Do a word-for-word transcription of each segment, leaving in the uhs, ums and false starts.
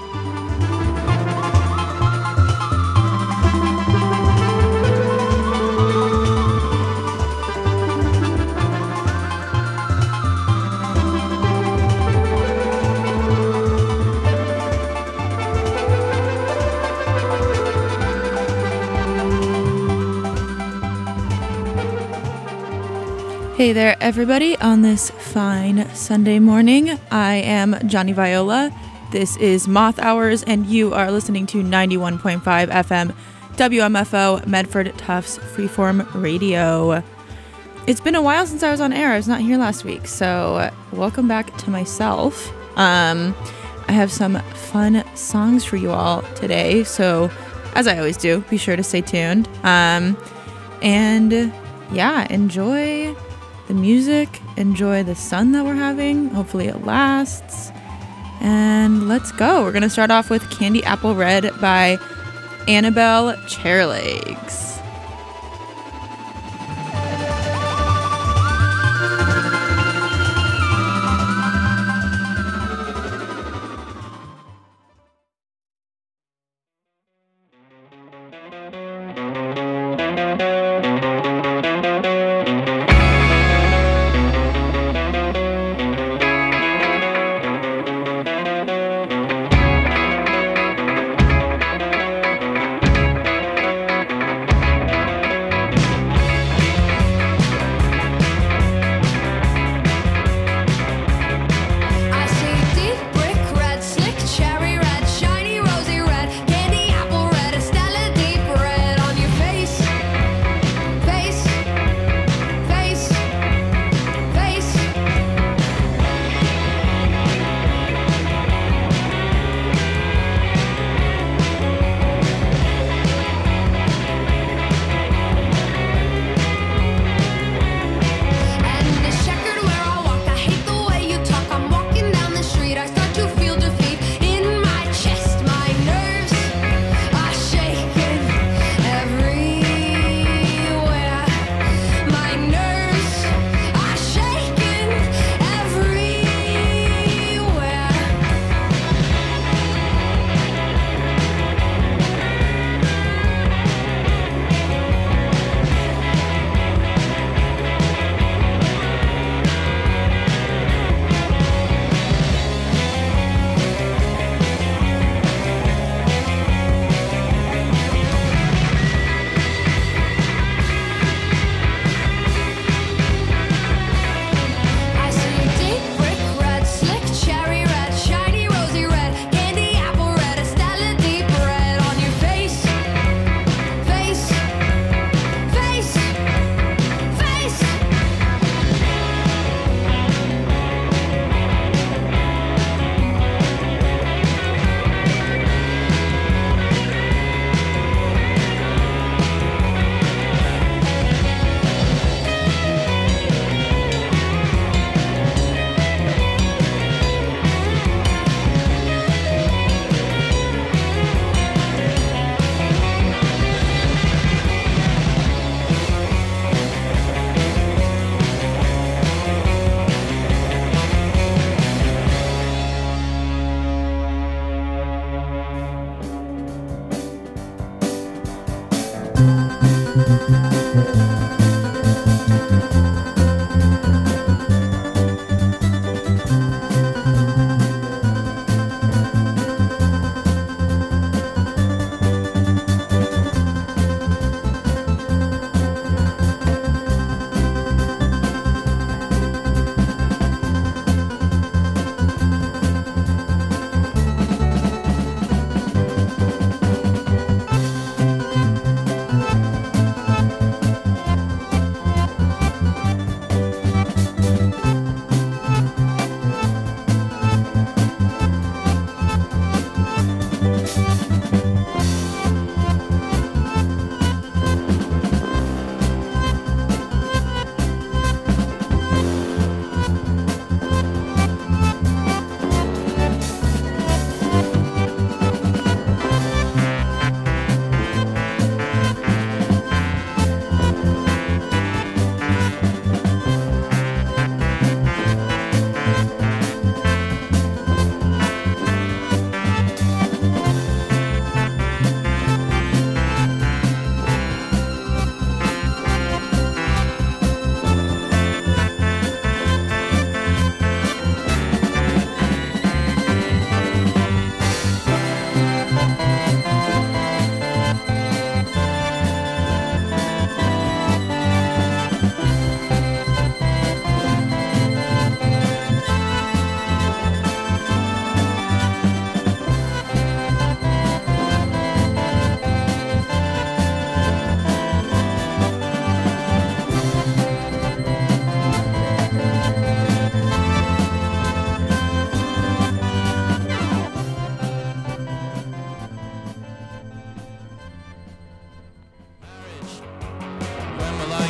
Hey there, everybody, on this fine Sunday morning. I am Johnny Viola. This is Moth Hours, and you are listening to ninety-one point five F M W M F O Medford Tufts Freeform Radio. It's been a while since I was on air. I was not here last week, so welcome back to myself. Um, I have some fun songs for you all today, so as I always do, be sure to stay tuned. Um, and yeah, enjoy the music, enjoy the sun that we're having. Hopefully it lasts. And let's go. We're going to start off with Candy Apple Red by Annabelle Chairlegs.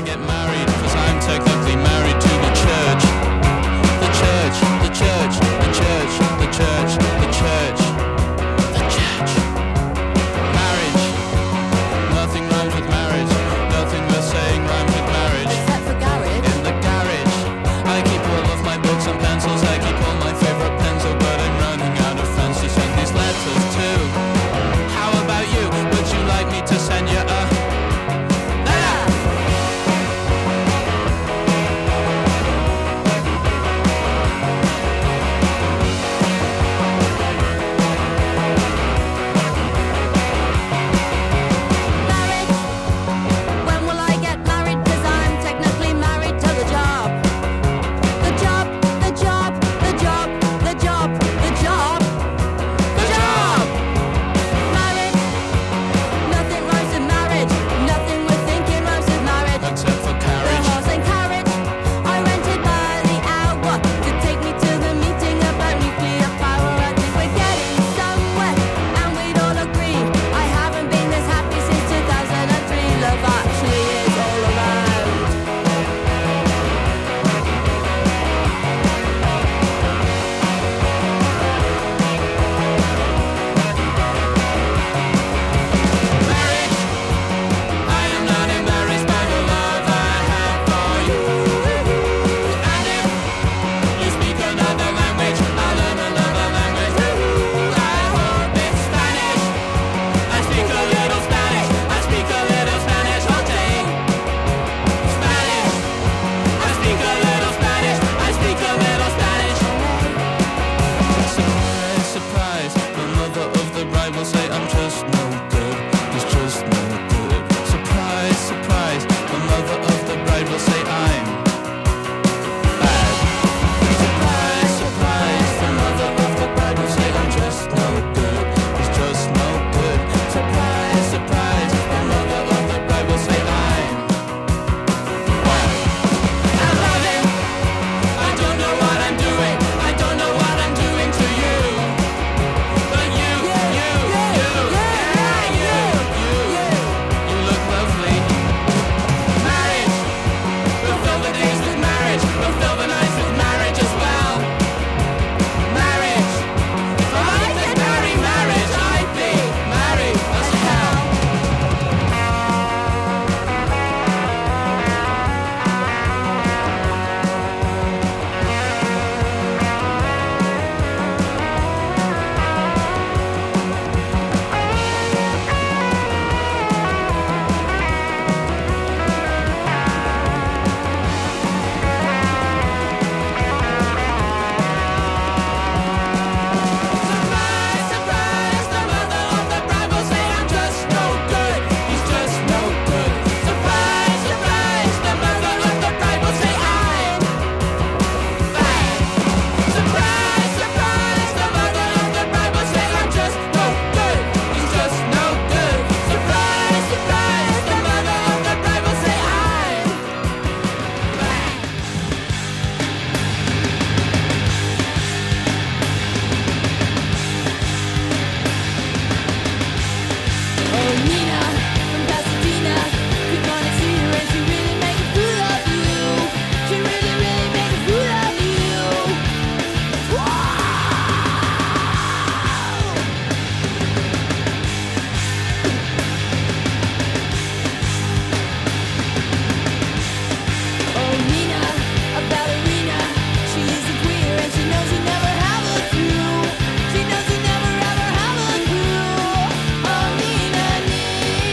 get married, cause I'm technically married to the church. The church, the church, the church, the church, the church, the church. Marriage, nothing rhymes with marriage. Nothing we're saying rhymes with marriage. Except for garage. In the garage, I keep all of my books and pencils. I keep all my favorite pencils, but I'm running out of friends to send these letters to. How about you? Would you like me to send you a She knows you never ever have a clue. Oh, Nina, Nina.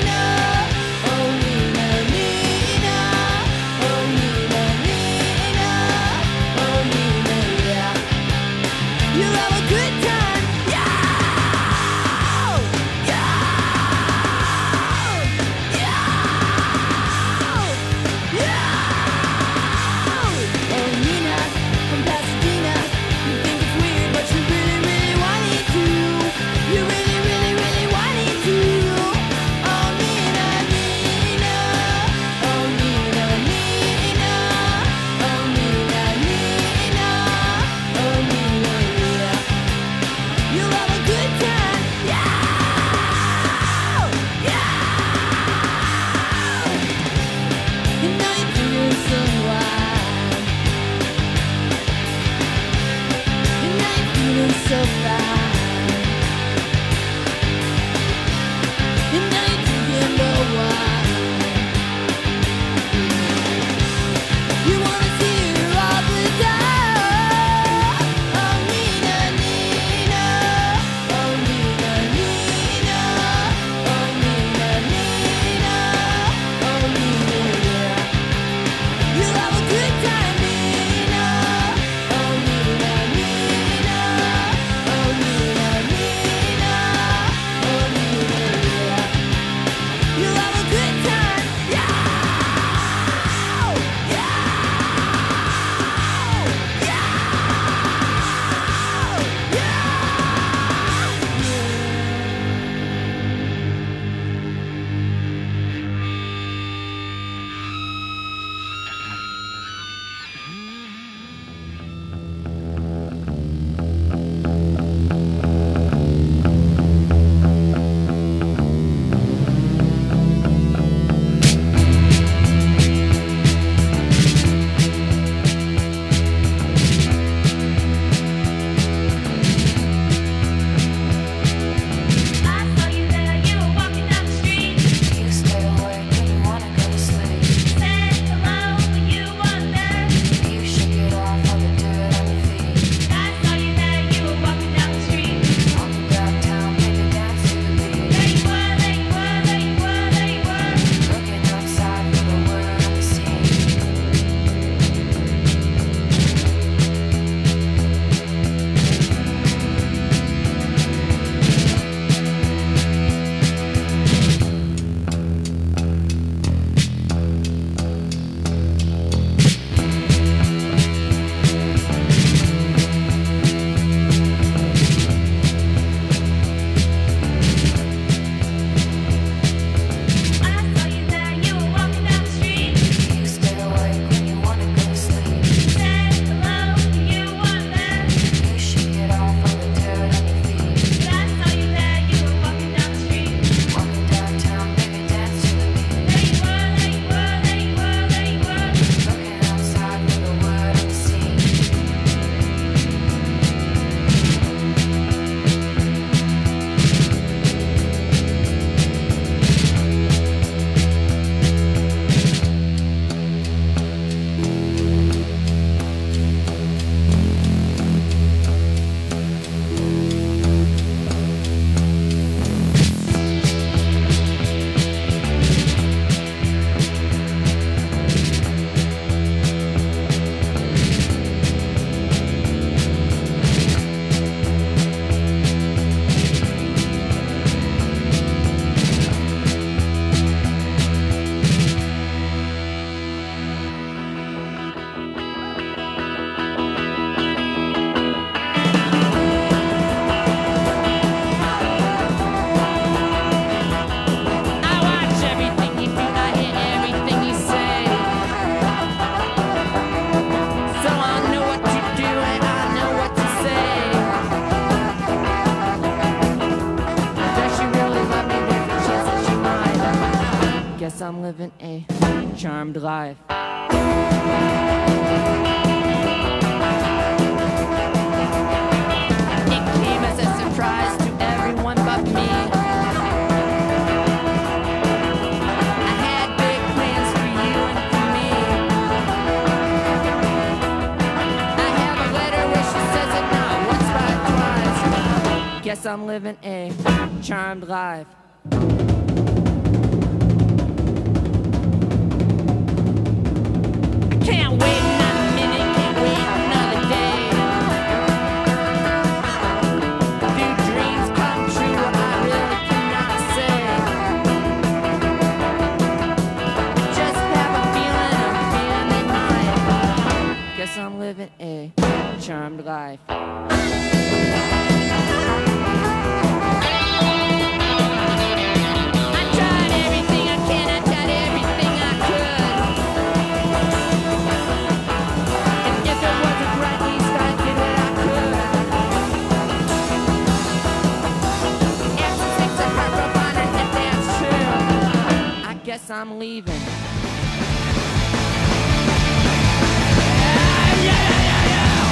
Guess I'm living a charmed life. It came as a surprise to everyone but me. I had big plans for you and for me. I have a letter where she says it not once but twice. Guess I'm living a charmed life. Can't wait another minute, can't wait another day. Do dreams come true? I really cannot say. Just have a feeling, a feeling in mind. Guess I'm living a charmed life. Guess I'm leaving. Yeah, yeah, yeah, yeah.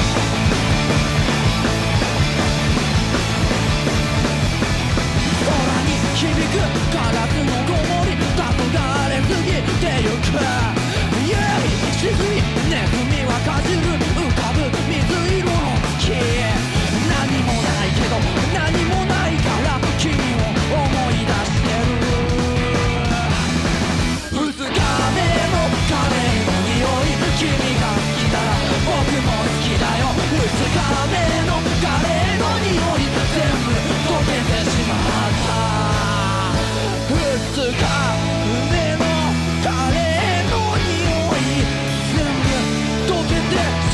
空に響くガラスのごもり、黄昏過ぎてゆく。イエイ沈み、ネズミはかじる浮かぶ水色の月。何もないけど何もないから君を思い出してる。二日目のカレーの匂い、君が好きなら僕も好きだよ。二日目のカレーの匂い、全部溶けてしまった。二日目のカレーの匂い、全部溶けて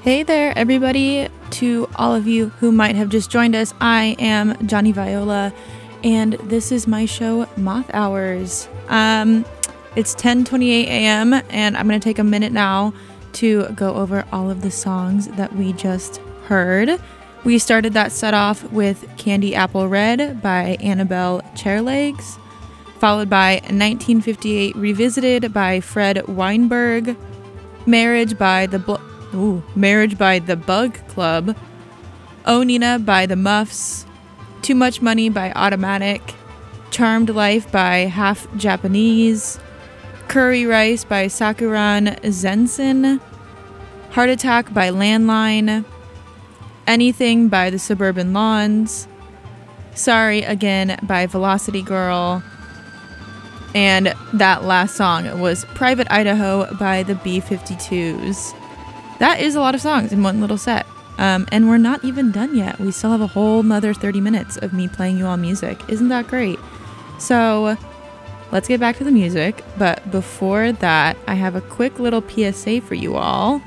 Hey there, everybody. To all of you who might have just joined us, I am Johnny Viola, and this is my show, Moth Hours. Um, it's ten twenty-eight a.m., and I'm going to take a minute now to go over all of the songs that we just heard. We started that set off with Candy Apple Red by Annabelle Chairlegs, followed by nineteen fifty-eight Revisited by Fred Weinberg, Marriage by the... Bl- Ooh, Marriage by the Bug Club, Oh Nina by the Muffs, Too Much Money by Automatic, Charmed Life by Half Japanese, Curry Rice by Sakuran Zensen, Heart Attack by Landline, Anything by the Suburban Lawns, Sorry Again by Velocity Girl, and that last song was Private Idaho by the B fifty-twos. That is a lot of songs in one little set. Um, and we're not even done yet. We still have a whole nother thirty minutes of me playing you all music. Isn't that great? So let's get back to the music. But before that, I have a quick little P S A for you all.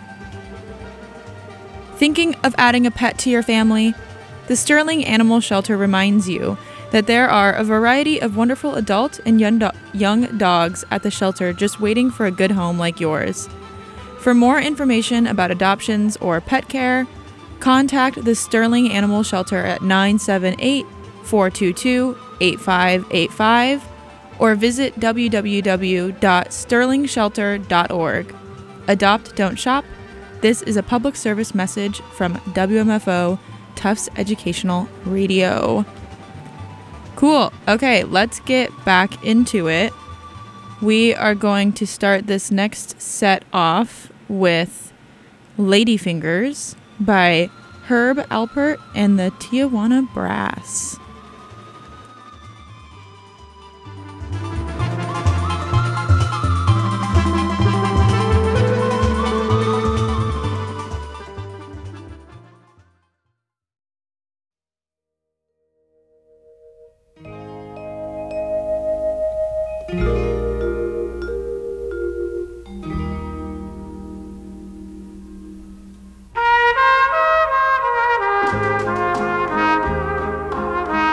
Thinking of adding a pet to your family? The Sterling Animal Shelter reminds you that there are a variety of wonderful adult and young, do- young dogs at the shelter just waiting for a good home like yours. For more information about adoptions or pet care, contact the Sterling Animal Shelter at nine seven eight, four two two, eight five eight five or visit w w w dot sterling shelter dot org. Adopt, don't shop. This is a public service message from W M F O Tufts Educational Radio. Cool. Okay, let's get back into it. We are going to start this next set off with Ladyfingers by Herb Alpert and the Tijuana Brass. Thank you.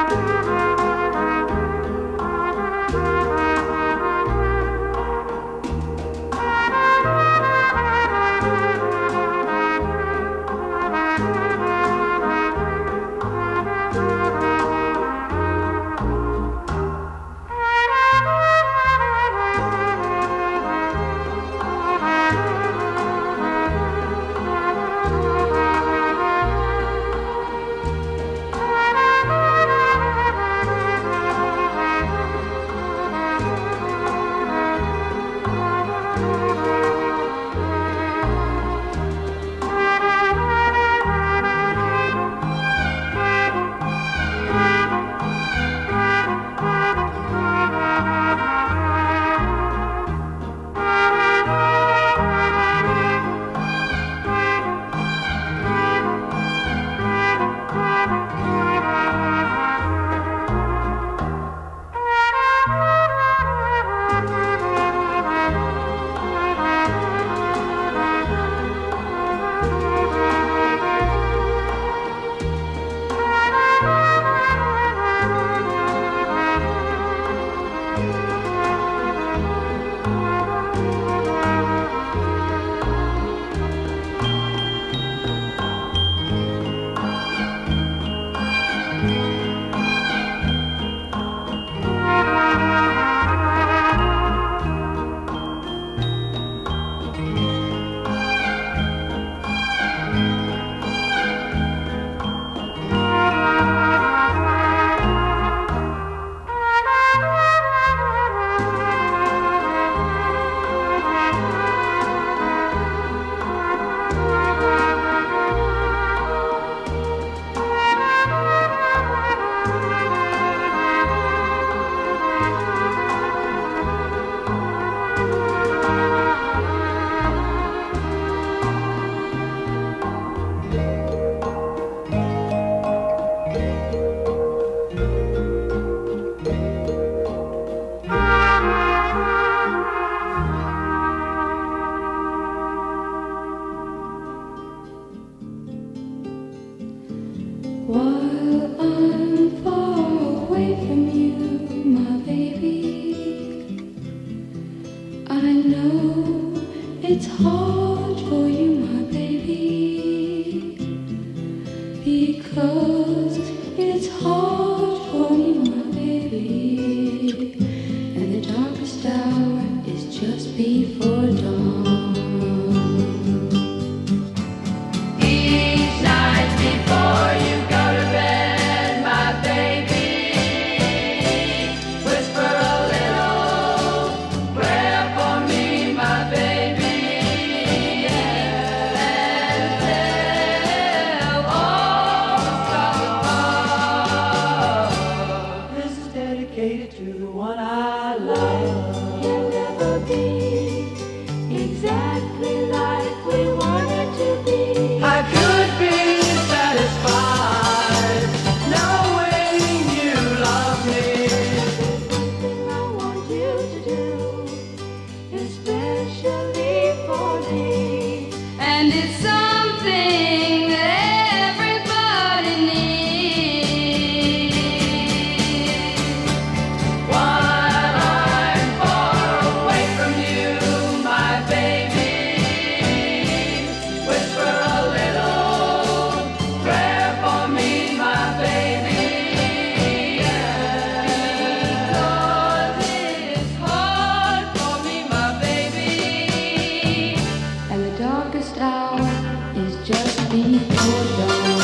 keep your dawn.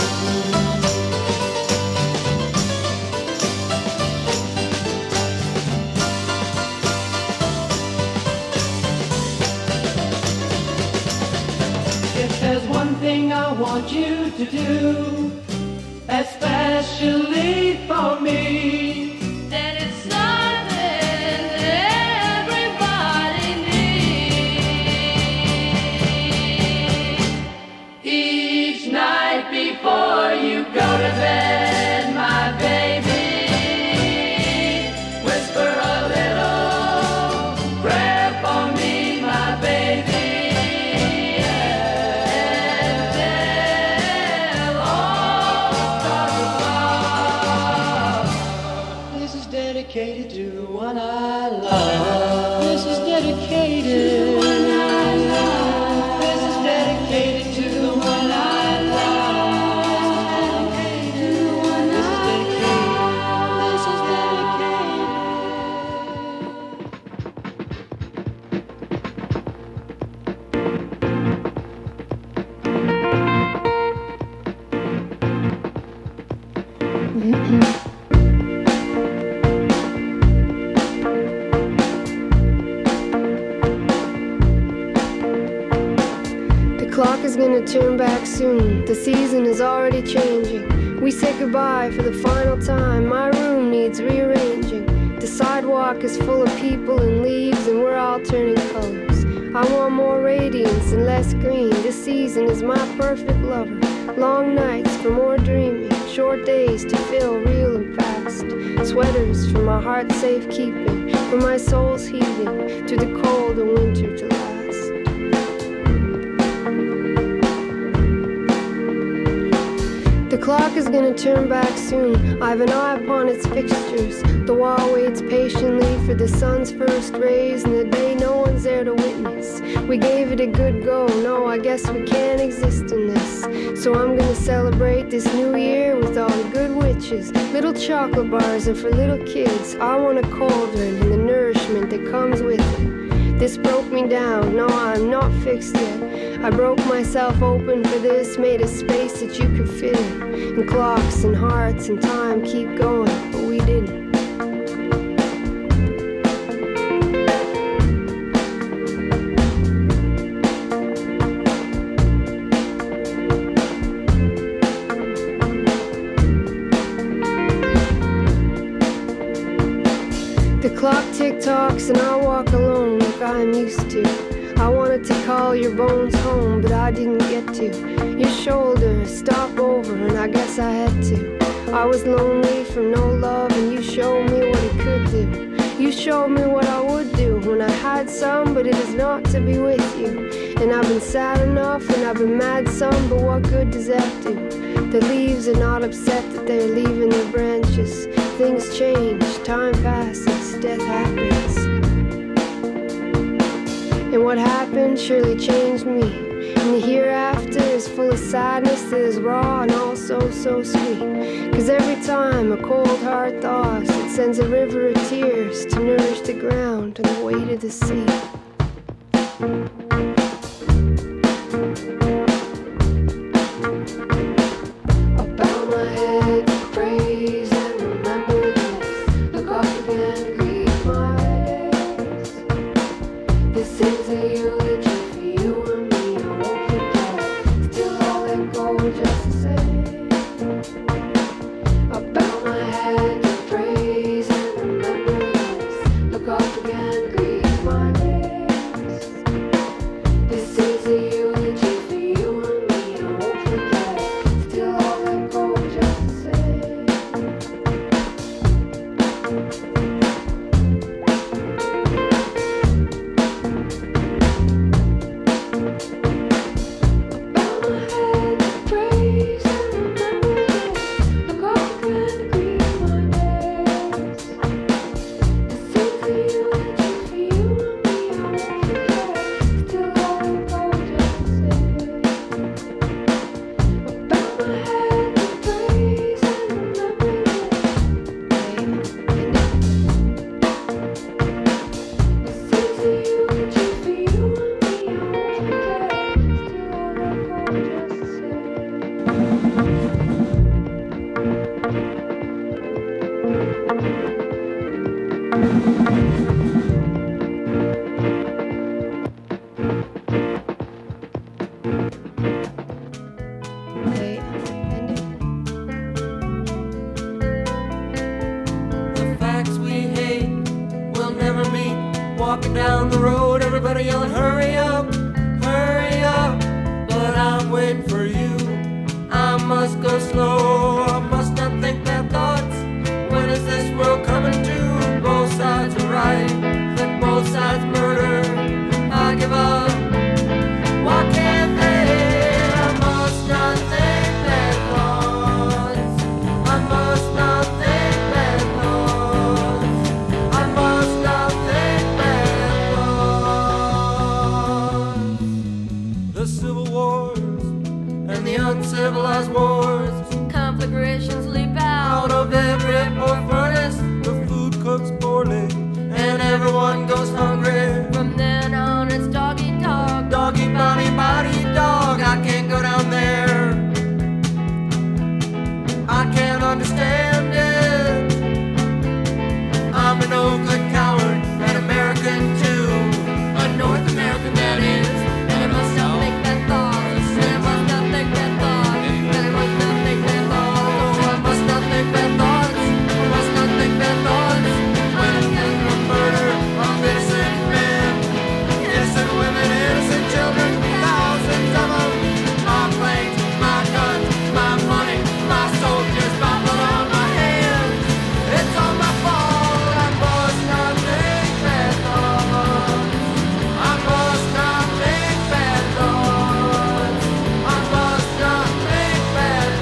If there's one thing I want you to do, especially for me, then it's something that everybody needs. each night before you go to bed, my baby, whisper a little prayer for me, my baby. And tell all the This is dedicated to the one I love. This is dedicated to the one I love. This is dedicated to the one I love. This is dedicated to the one I love. This is The clock is gonna turn back soon. The season is already changing. We say goodbye for the final time. My room needs rearranging. The sidewalk is full of people and leaves, and we're all turning colors. I want more radiance and less green. This season is my perfect lover. Long nights for more dreaming. Short days to feel real and fast. Sweaters for my heart's safekeeping. For my soul's heating. Through the cold of winter to last. The clock is gonna turn back soon. I've an eye upon its fixtures. The wall waits patiently for the sun's first rays, and the day no one's there to witness. We gave it a good go. No, I guess we can't exist in this. So I'm gonna celebrate this new year with all the good witches. Little chocolate bars are for little kids. I want a cauldron and the nourishment that comes with it. This broke me down. No, I'm not fixed yet. I broke myself open for this, made a space that you could fit in. And clocks and hearts and time keep going, but we didn't. The clock tick-tocks and I walk alone like I'm used to. I wanted to call your bones home, but I didn't get to. Your shoulder, stop over, and I guess I had to. I was lonely from no love, and you showed me what it could do. You showed me what I would do when I had some, but it is not to be with you. And I've been sad enough, and I've been mad some, but what good does that do? The leaves are not upset that they're leaving their branches. Things change, time passes, death happens. And what happened surely changed me. And the hereafter is full of sadness that is raw and also so sweet. Cause every time a cold heart thaws, it sends a river of tears to nourish the ground and the weight of the sea. I bow my head to praise and remember this. Look up again, greet my days. This is a eulogy for you and me. I won't forget. Still I'll let go just the same. I bow my head to praise and remember this. Look up again, greet my days. This is a eulogy for you and me. I won't forget. Still I'll let go just the same. Bow my head to praise and remember this. walking down the road, everybody yelling, hurry up, hurry up. But I'm waiting for you. I must go slow, I must not think bad thoughts. When is this world coming to? Both sides are right, let both sides murder. I give up. Why can't they? I must not think bad thoughts. I must not think bad thoughts. I must not think bad thoughts. The civil wars and the uncivilized wars, Conflagrations leap out. out of every poor furnace, the food cooks poorly, and everyone goes hungry. From then on, it's dog eat dog. Doggy body body dog, I can't go down there. I can't understand it. I'm a no good coward, an American too, a North American that is. And I must not think bad thoughts. And I must not think bad thoughts. And I must not think bad thoughts. Oh, I must not think bad thoughts. I must not think bad thoughts. When it comes to murder of innocent men, innocent women, innocent children, thousands of them. My planes, my guns, my money, my soldiers, my blood on my hands. It's all my fault. I must not think bad thoughts. I must not think bad thoughts. I must not think bad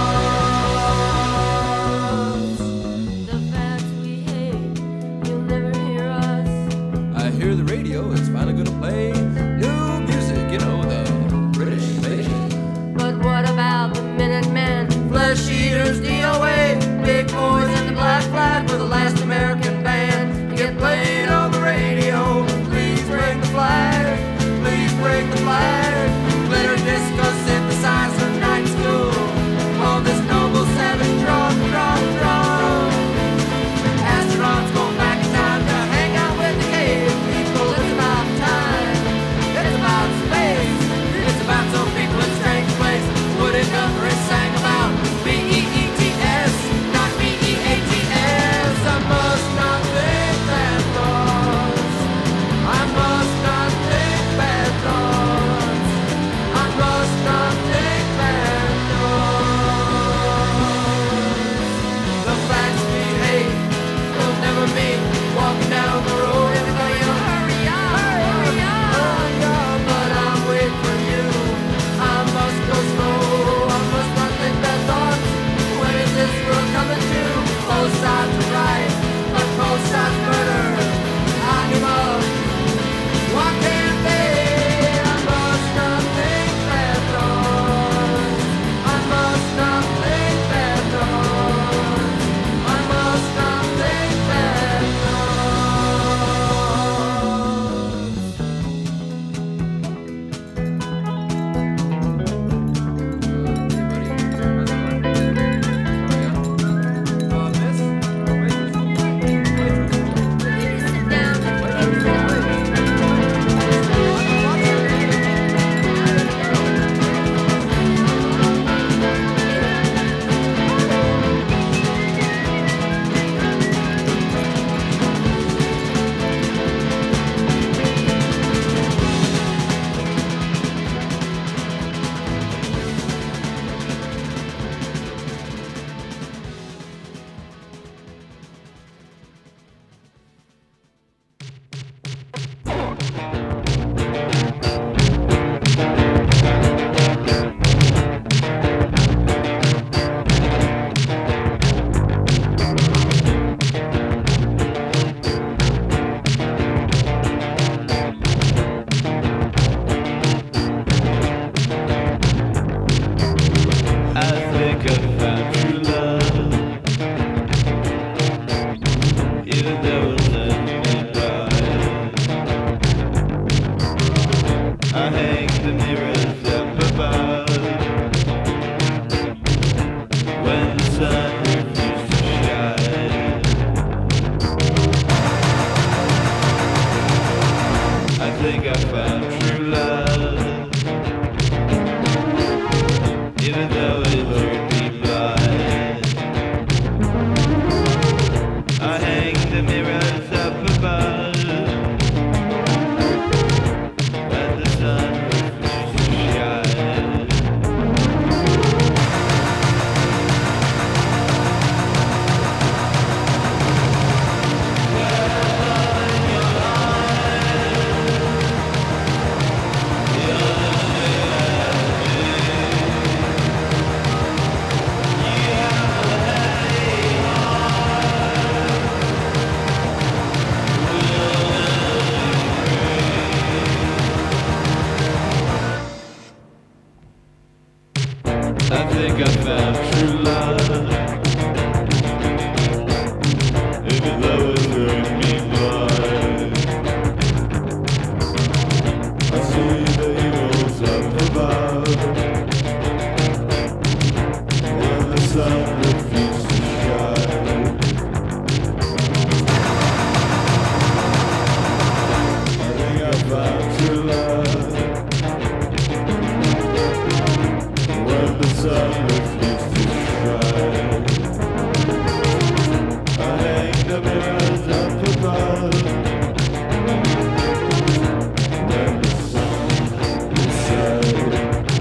thoughts. The facts we hate, you'll never hear us. I hear the radio is finally gonna play new music, you know, the British invasion. But what about the Minutemen? Flesh eaters, D O A, big boys and the black flag were the last American band to get played on the radio. Please break the flag, please break the flag. Glitter disco synthesizer night school. All this noble savage drum, drum, drum. Astronauts go back in time to hang out with the cave people. It's about time, it's about space, it's about some people in strange place. Would it never sang about B E E T S, not B E A T S. I must not think bad thoughts. I must not think bad thoughts. I must not think bad thoughts. The facts we hate will never meet. Walking down the road, everybody yell, hurry up, hurry up, hurry up. But I'm waiting for you. I must go slow. I must not think bad thoughts. When is this world coming to? Both sides are right, but both sides murder. I give up. Why can't they? I must not think bad thoughts. I must not think bad thoughts. I must not think bad Sit down. the mirrors up above. think I found true love. Even though it hurt me blind, I see the heroes up above, and the sun refuses to shine. I think I found true love. When the sun refuses to shine, I hang the mirrors up above. When the sun is setting,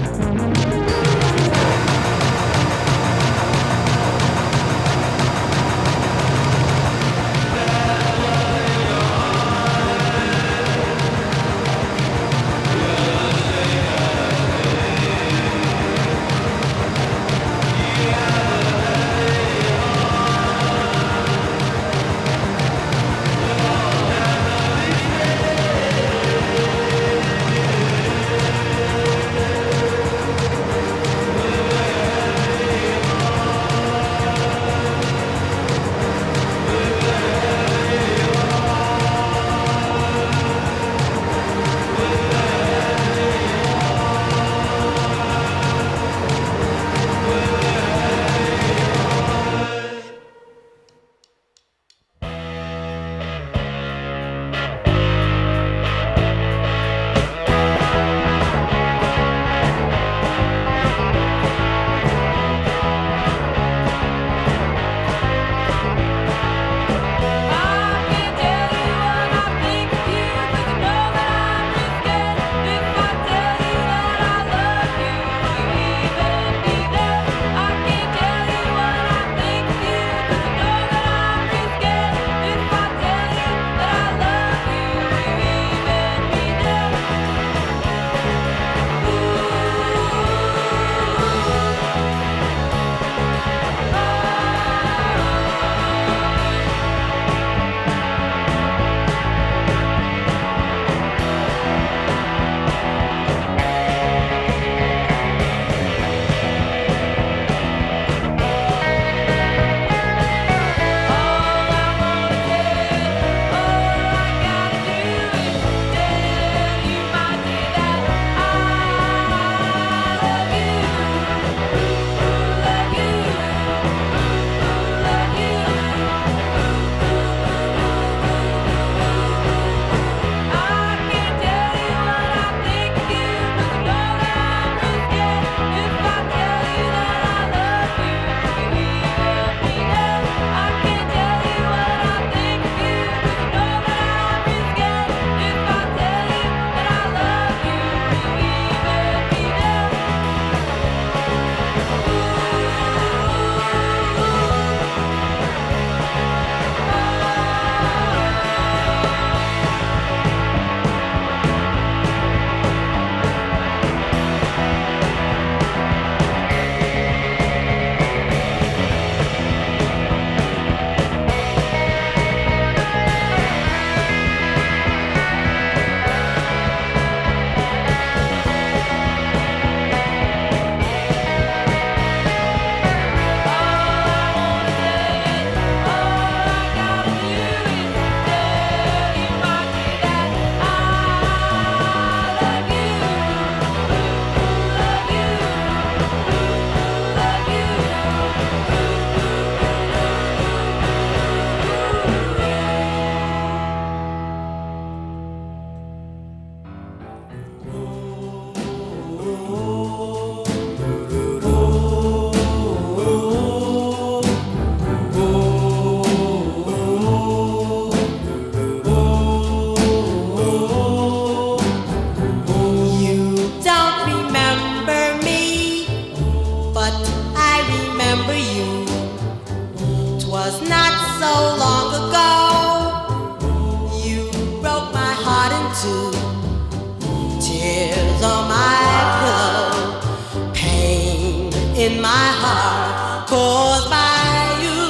in my heart caused by you.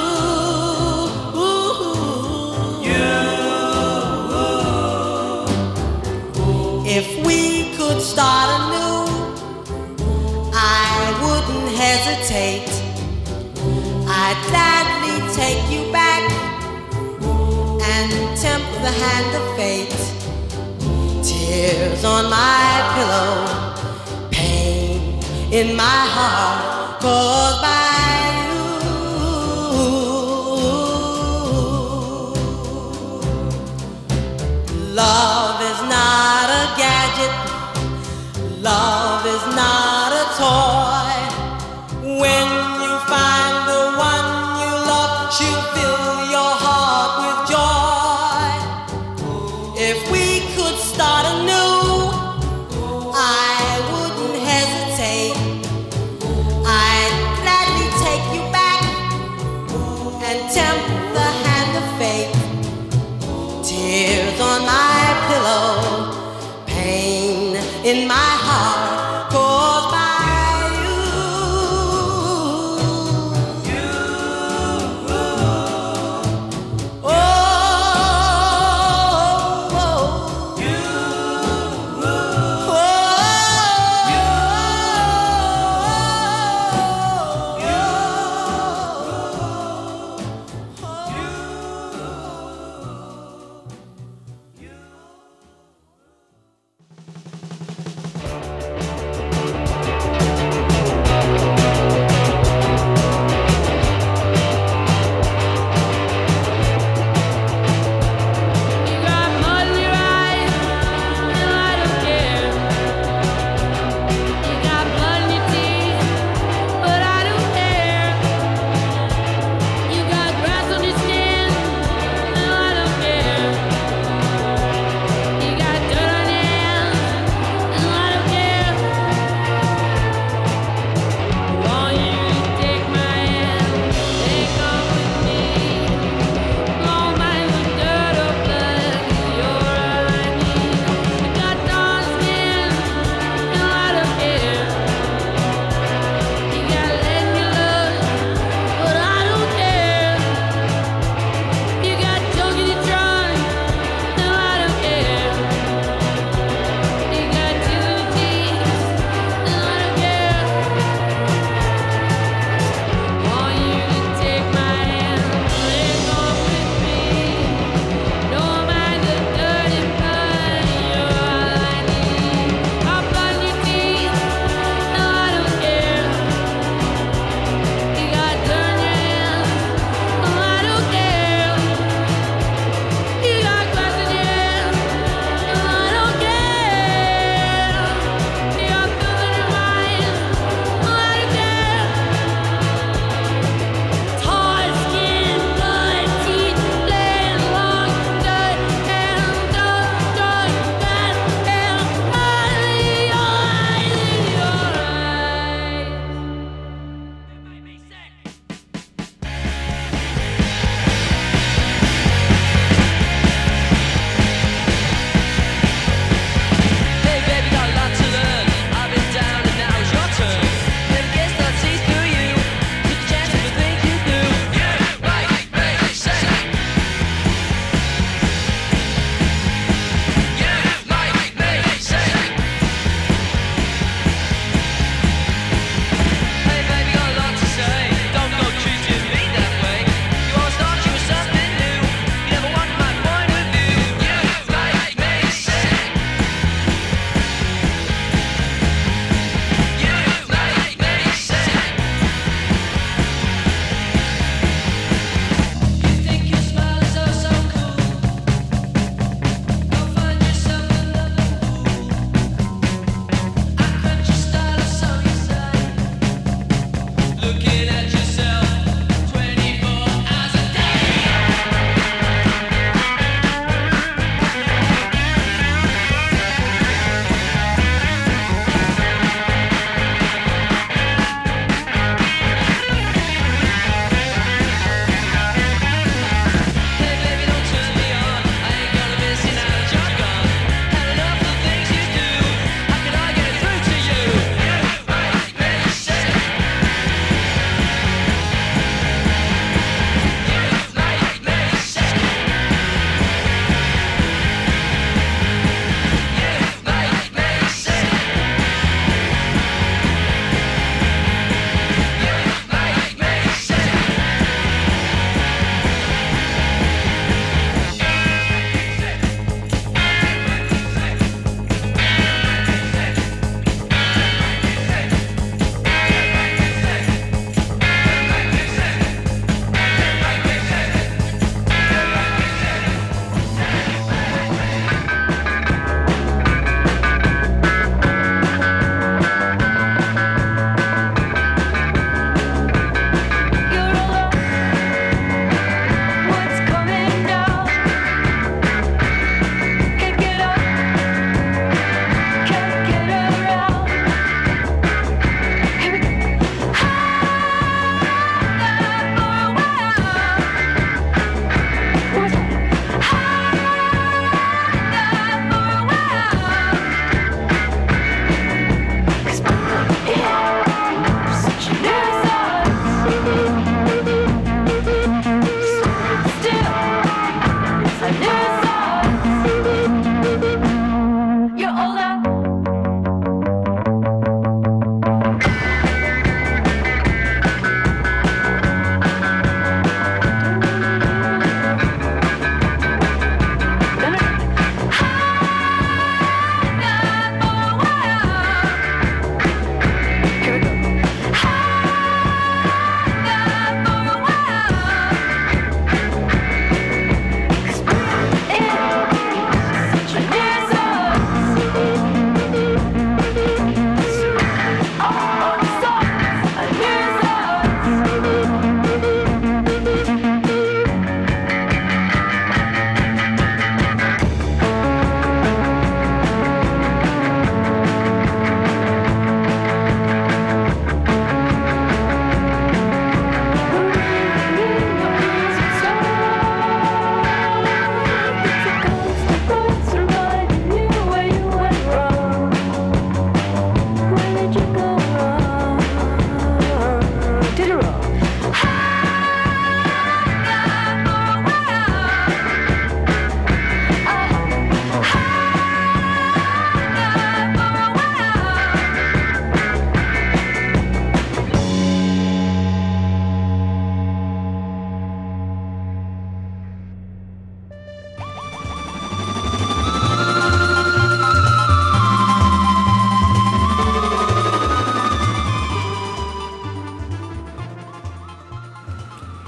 You. If we could start anew, I wouldn't hesitate hesitate. I'd gladly take you back and tempt the hand of fate. Tears on my pillow, pain in my heart caused by you. Love is not a gadget, love is not a toy. When you find the one you love, she'll fill your heart with joy. If we could start anew, I wouldn't hesitate. I'd gladly take you back and tempt the hand of fate. Tears on my pillow, pain in my heart caused by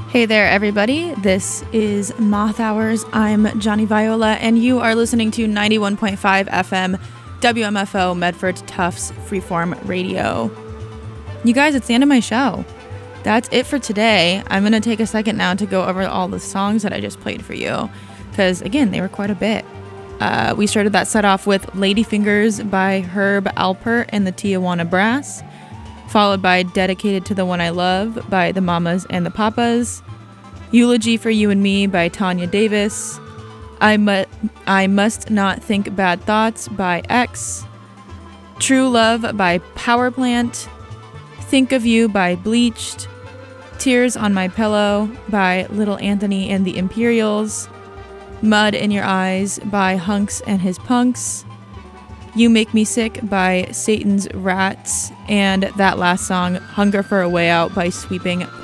Hey there, everybody. This is Moth Hours. I'm Johnny Viola, and you are listening to ninety-one point five F M W M F O Medford Tufts Freeform Radio. You guys, it's the end of my show. That's it for today. I'm going to take a second now to go over all the songs that I just played for you, because, again, they were quite a bit. Uh, we started that set off with Ladyfingers by Herb Alpert and the Tijuana Brass, followed by Dedicated to the One I Love by the Mamas and the Papas, Eulogy for You and Me by Tanya Davis, I, mu- I Must Not Think Bad Thoughts by X, True Love by Power Plant, Think of You by Bleached, Tears on My Pillow by Little Anthony and the Imperials, Mud in Your Eyes by Hunks and His Punks, You Make Me Sick by Satan's Rats, and that last song, Hunger for a Way Out by Sweeping